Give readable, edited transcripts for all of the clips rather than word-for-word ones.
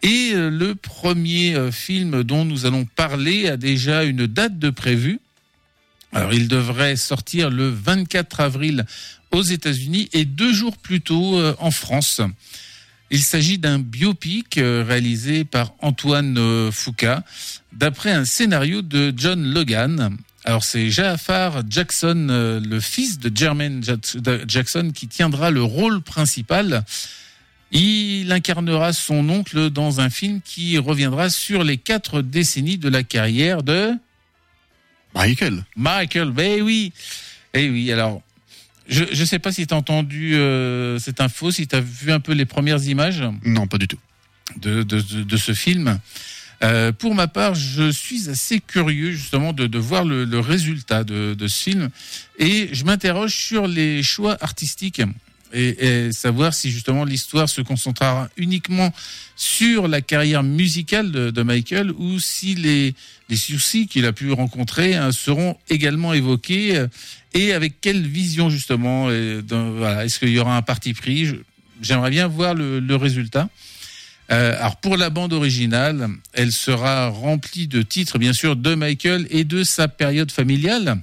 Et le premier film dont nous allons parler a déjà une date de prévue. Alors, il devrait sortir le 24 avril aux États-Unis et 2 jours plus tôt en France. Il s'agit d'un biopic réalisé par Antoine Fuqua, d'après un scénario de John Logan. Alors, c'est Ja'afar Jackson, le fils de Jermaine Jackson, qui tiendra le rôle principal. Il incarnera son oncle dans un film qui reviendra sur les 4 décennies de la carrière de... Michael, ben oui. Eh oui, alors, je sais pas si tu as entendu cette info, si tu as vu un peu les premières images. Non, pas du tout. De ce film. Pour ma part, je suis assez curieux justement de voir le résultat de ce film. Et je m'interroge sur les choix artistiques et savoir si justement l'histoire se concentrera uniquement sur la carrière musicale de Michael ou si les soucis qu'il a pu rencontrer seront également évoqués et avec quelle vision justement. Voilà, est-ce qu'il y aura un parti pris? J'aimerais bien voir le résultat. Alors pour la bande originale, elle sera remplie de titres bien sûr de Michael et de sa période familiale.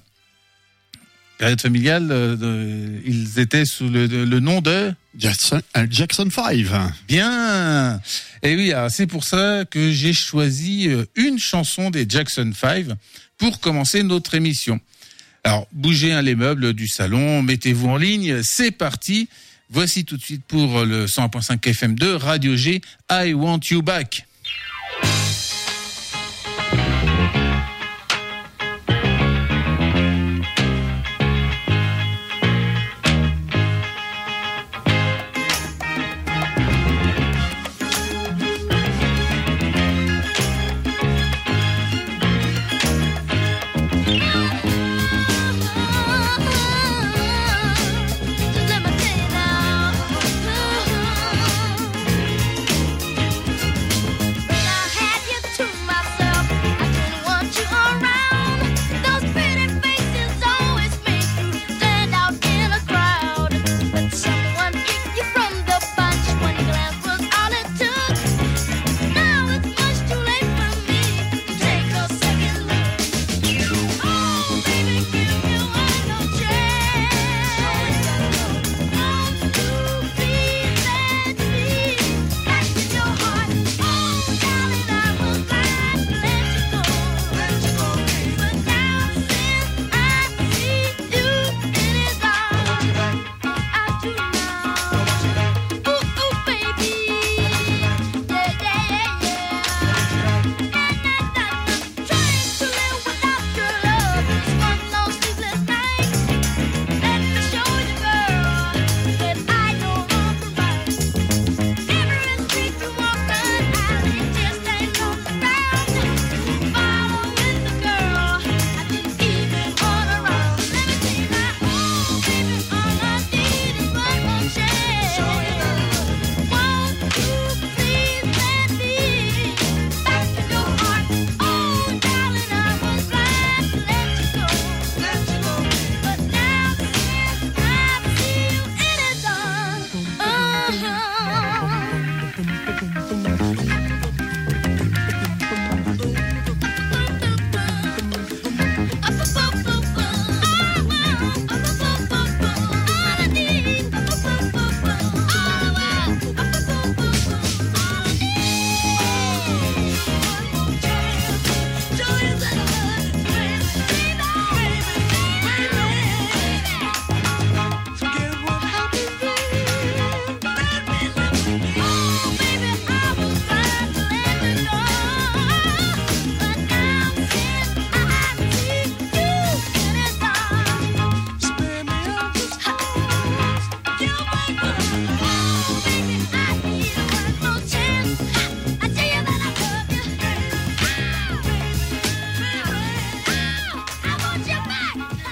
Ils étaient sous le nom de Jackson 5. Bien. Et oui, alors c'est pour ça que j'ai choisi une chanson des Jackson 5 pour commencer notre émission. Alors, bougez les meubles du salon, mettez-vous en ligne, c'est parti. Voici tout de suite pour le 101.5 FM de Radio G, I Want You Back.